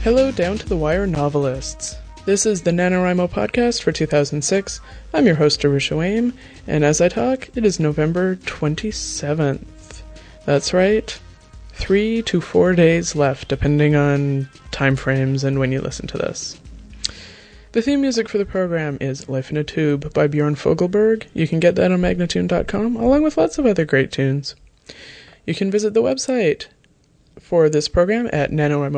Hello, Down to the Wire novelists. This is the NaNoWriMo podcast for 2006. I'm your host, Darusha Wayne, and as I talk, it is November 27th. That's right. 3 to 4 days left, depending on time frames and when you listen to this. The theme music for the program is Life in a Tube by Bjorn Fogelberg. You can get that on Magnatune.com, along with lots of other great tunes. You can visit the website for this program at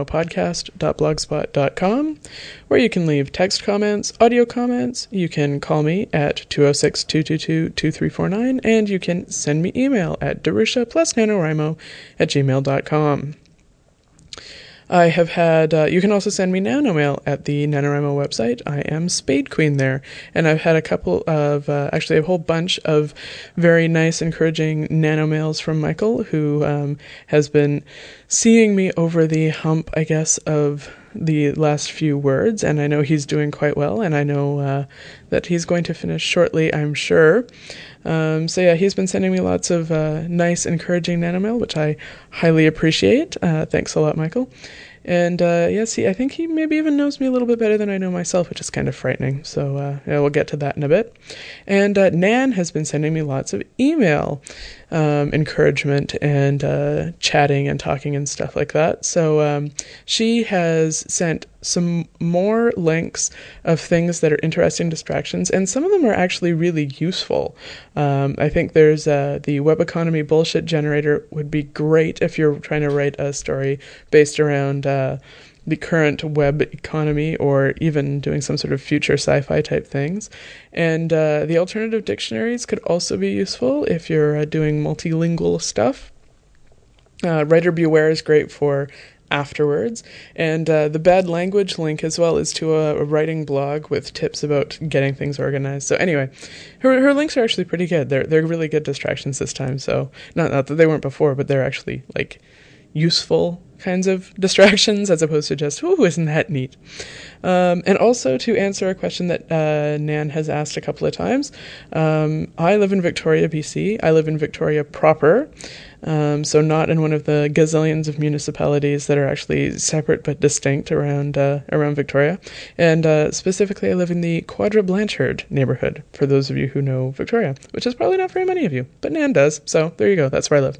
nanowrimopodcast.blogspot.com, where you can leave text comments, audio comments, you can call me at 206-222-2349, and you can send me email at darusha+nanowrimo@gmail.com. I have had, you can also send me nanomail at the NaNoWriMo website. I am Spade Queen there. And I've had a couple of, actually a whole bunch of very nice, encouraging nanomails from Michael, who has been seeing me over the hump, I guess, of the last few words. And I know he's doing quite well. And I know that he's going to finish shortly, I'm sure. So yeah, he's been sending me lots of nice, encouraging nanomail, which I highly appreciate. Thanks a lot, Michael. And yes, I think he maybe even knows me a little bit better than I know myself, which is kind of frightening. So yeah, we'll get to that in a bit. And Nan has been sending me lots of email encouragement and chatting and talking and stuff like that. So she has sent some more links of things that are interesting distractions, and some of them are actually really useful. I think there's the web economy bullshit generator would be great if you're trying to write a story based around the current web economy, or even doing some sort of future sci-fi type things. And the alternative dictionaries could also be useful if you're doing multilingual stuff. Writer Beware is great for afterwards, and the bad language link as well is to a writing blog with tips about getting things organized. So anyway, her links are actually pretty good. They're really good distractions this time. So not that they weren't before, but they're actually like useful kinds of distractions as opposed to just, ooh, isn't that neat? And also to answer a question that Nan has asked a couple of times, I live in Victoria, BC. I live in Victoria proper, so not in one of the gazillions of municipalities that are actually separate but distinct around Victoria. And specifically, I live in the Quadra Blanchard neighborhood, for those of you who know Victoria, which is probably not very many of you, but Nan does, so there you go, that's where I live.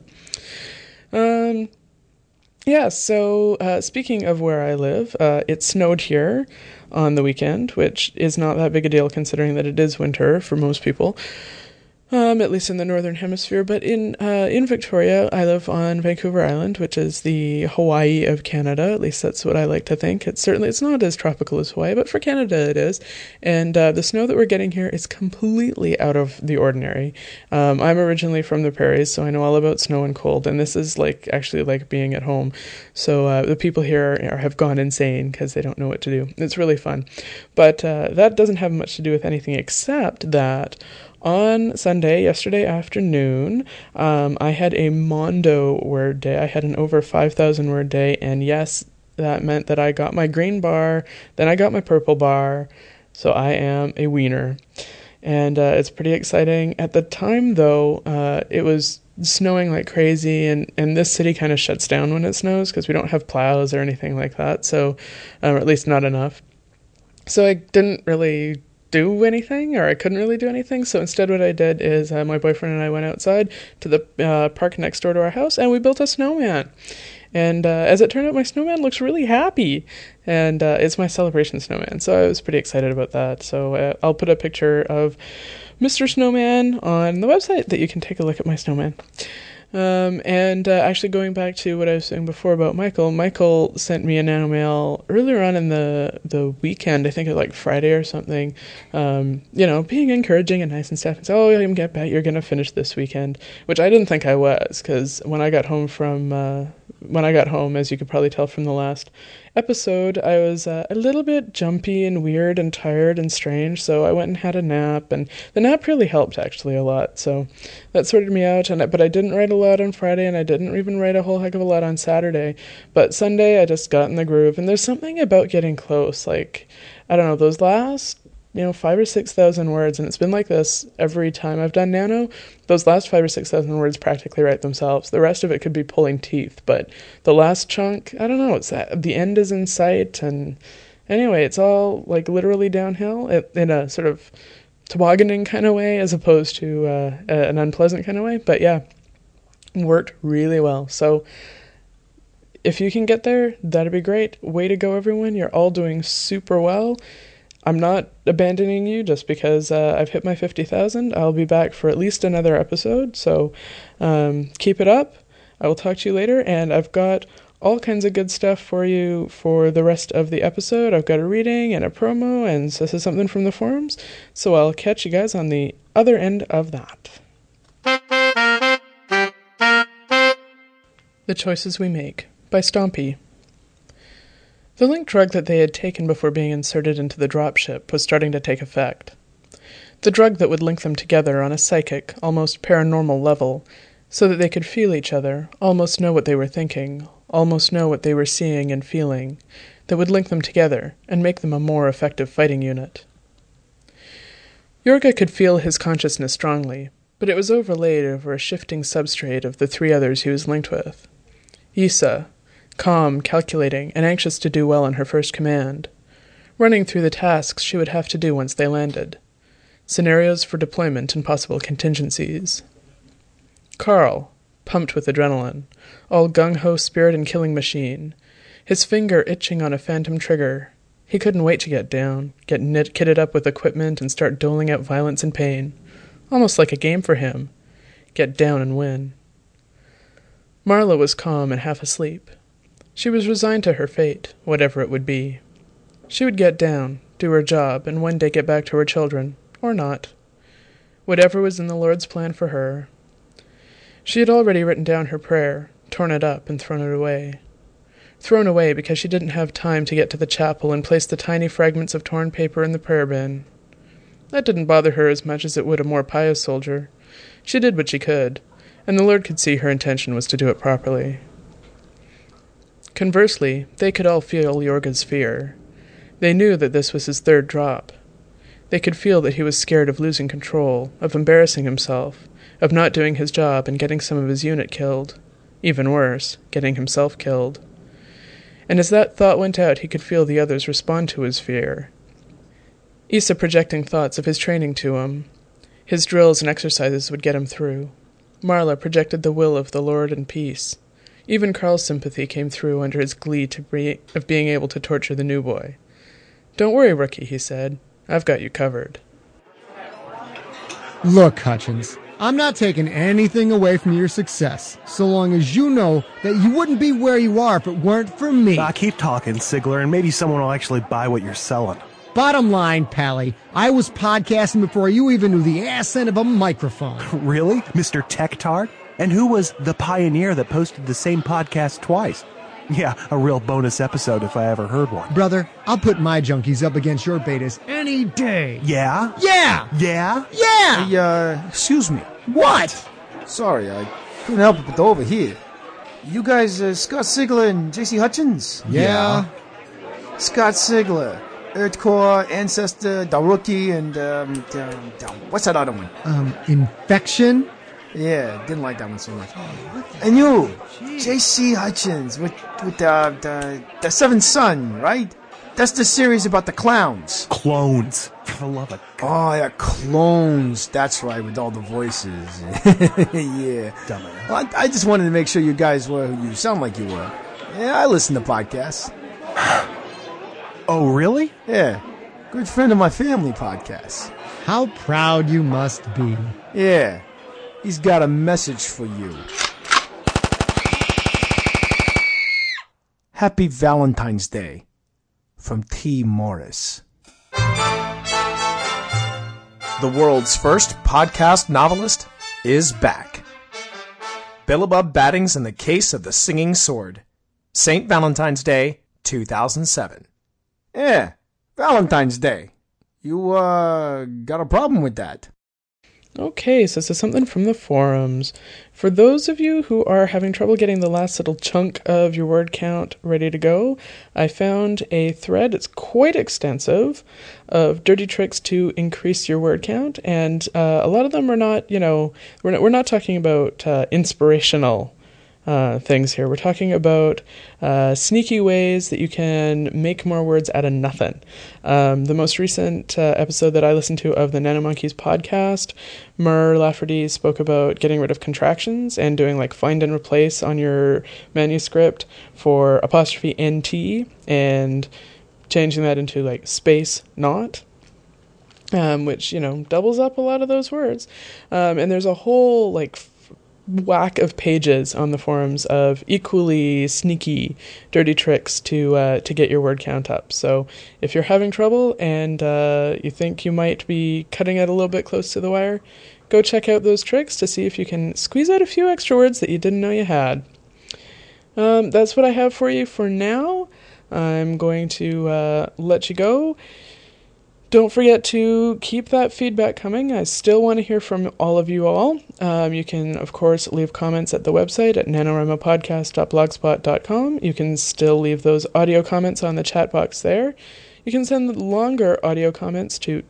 Yeah, so speaking of where I live, it snowed here on the weekend, which is not that big a deal considering that it is winter for most people, at least in the northern hemisphere. But in Victoria, I live on Vancouver Island, which is the Hawaii of Canada. At least that's what I like to think. It's not as tropical as Hawaii, but for Canada it is. And the snow that we're getting here is completely out of the ordinary. I'm originally from the prairies, so I know all about snow and cold, and this is actually like being at home. So the people here have gone insane because they don't know what to do. It's really fun. But that doesn't have much to do with anything except that on Sunday, yesterday afternoon, I had a Mondo word day. I had an over 5,000 word day, and yes, that meant that I got my green bar, then I got my purple bar, so I am a wiener. And it's pretty exciting. At the time, though, it was snowing like crazy, and this city kind of shuts down when it snows because we don't have plows or anything like that, so or at least not enough. So I didn't really do anything, or I couldn't really do anything. So instead what I did is my boyfriend and I went outside to the park next door to our house, and we built a snowman. And as it turned out, my snowman looks really happy, and it's my celebration snowman, so I was pretty excited about that. So I'll put a picture of Mr. Snowman on the website that you can take a look at my snowman. And actually going back to what I was saying before about Michael sent me a nanomail earlier on in the weekend, I think it was like Friday or something, being encouraging and nice and stuff, and so, oh, I bet you're going to finish this weekend, which I didn't think I was, because when I got home, as you could probably tell from the last episode, I was a little bit jumpy and weird and tired and strange, so I went and had a nap, and the nap really helped actually a lot, so that sorted me out. But I didn't write a lot on Friday, and I didn't even write a whole heck of a lot on Saturday, but Sunday I just got in the groove, and there's something about getting close, like, I don't know, those last 5,000 or 6,000 words, and it's been like this every time I've done Nano. Those last 5,000 or 6,000 words practically write themselves. The rest of it could be pulling teeth, but the last chunk, I don't know, it's that the end is in sight, and anyway, it's all like literally downhill in a sort of tobogganing kind of way as opposed to an unpleasant kind of way. But yeah, it worked really well. So if you can get there, that'd be great. Way to go, everyone. You're all doing super well. I'm not abandoning you just because I've hit my 50,000. I'll be back for at least another episode, so keep it up. I will talk to you later, and I've got all kinds of good stuff for you for the rest of the episode. I've got a reading and a promo, and this is something from the forums, so I'll catch you guys on the other end of that. The Choices We Make by Stompy. The link drug that they had taken before being inserted into the dropship was starting to take effect. The drug that would link them together on a psychic, almost paranormal level, so that they could feel each other, almost know what they were thinking, almost know what they were seeing and feeling, that would link them together and make them a more effective fighting unit. Yorga could feel his consciousness strongly, but it was overlaid over a shifting substrate of the three others he was linked with. Issa, calm, calculating, and anxious to do well on her first command, running through the tasks she would have to do once they landed, scenarios for deployment and possible contingencies. Carl, pumped with adrenaline, all gung-ho spirit and killing machine, his finger itching on a phantom trigger. He couldn't wait to get down, get kitted up with equipment and start doling out violence and pain, almost like a game for him. Get down and win. Marla was calm and half asleep. She was resigned to her fate, whatever it would be. She would get down, do her job, and one day get back to her children, or not. Whatever was in the Lord's plan for her. She had already written down her prayer, torn it up, and thrown it away. Thrown away because she didn't have time to get to the chapel and place the tiny fragments of torn paper in the prayer bin. That didn't bother her as much as it would a more pious soldier. She did what she could, and the Lord could see her intention was to do it properly. Conversely, they could all feel Yorga's fear. They knew that this was his third drop. They could feel that he was scared of losing control, of embarrassing himself, of not doing his job and getting some of his unit killed. Even worse, getting himself killed. And as that thought went out, he could feel the others respond to his fear. Issa projecting thoughts of his training to him. His drills and exercises would get him through. Marla projected the will of the Lord and peace. Even Carl's sympathy came through under his glee of being able to torture the new boy. "Don't worry, rookie," he said. "I've got you covered." Look, Hutchins, I'm not taking anything away from your success, so long as you know that you wouldn't be where you are if it weren't for me. Keep talking, Sigler, and maybe someone will actually buy what you're selling. Bottom line, Pally, I was podcasting before you even knew the ass end of a microphone. Really? Mr. Tech-Tard? And who was the pioneer that posted the same podcast twice? Yeah, a real bonus episode if I ever heard one. Brother, I'll put my junkies up against your betas any day. Yeah? Yeah! Yeah? Yeah! Hey, excuse me. What? Sorry, I couldn't help it but over here. You guys, Scott Sigler and J.C. Hutchins? Yeah. Scott Sigler, Earthcore, Ancestor, Daruki, and, what's that other one? Infection? Yeah, didn't like that one so much. And you, J.C. Hutchins, with the Seventh Son, right? That's the series about the clowns. Clones. For the love of God. Oh, yeah, clones. That's right, with all the voices. Yeah. Dumbass. Well, I just wanted to make sure you guys were who you sound like you were. Yeah, I listen to podcasts. Oh, really? Yeah. Good friend of my family podcast. How proud you must be. Yeah. He's got a message for you. Happy Valentine's Day from T. Morris. The world's first podcast novelist is back. Billabub Battings in the Case of the Singing Sword. St. Valentine's Day, 2007. Yeah, Valentine's Day. You, got a problem with that? Okay, so this is something from the forums. For those of you who are having trouble getting the last little chunk of your word count ready to go, I found a thread, it's quite extensive, of dirty tricks to increase your word count, and a lot of them are not, we're not talking about inspirational things here. We're talking about sneaky ways that you can make more words out of nothing. The most recent episode that I listened to of the Nanomonkeys podcast, Mur Lafferty spoke about getting rid of contractions and doing like find and replace on your manuscript for apostrophe NT and changing that into like space not. Which, doubles up a lot of those words. And there's a whole whack of pages on the forums of equally sneaky, dirty tricks to get your word count up. So if you're having trouble and you think you might be cutting it a little bit close to the wire, go check out those tricks to see if you can squeeze out a few extra words that you didn't know you had. That's what I have for you for now. I'm going to let you go. Don't forget to keep that feedback coming. I still want to hear from all of you all. You can, of course, leave comments at the website at nanoramapodcast.blogspot.com. You can still leave those audio comments on the chat box there. You can send longer audio comments to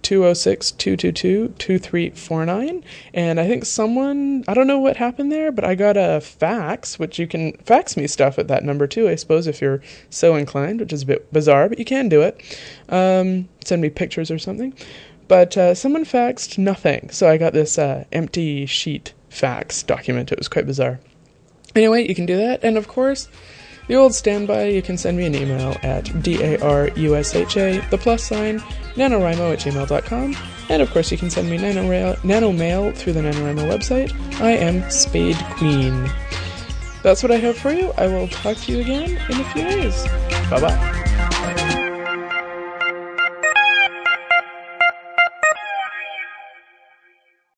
206-222-2349. And I think I don't know what happened there, but I got a fax, which you can fax me stuff at that number too, I suppose, if you're so inclined, which is a bit bizarre, but you can do it. Send me pictures or something. But someone faxed nothing, so I got this empty sheet fax document. It was quite bizarre. Anyway, you can do that, and of course, the old standby, you can send me an email at DARUSHA, @NaNoWriMo@gmail.com, and of course you can send me nanomail through the NaNoWriMo website. I am Spade Queen. That's what I have for you. I will talk to you again in a few days. Bye-bye.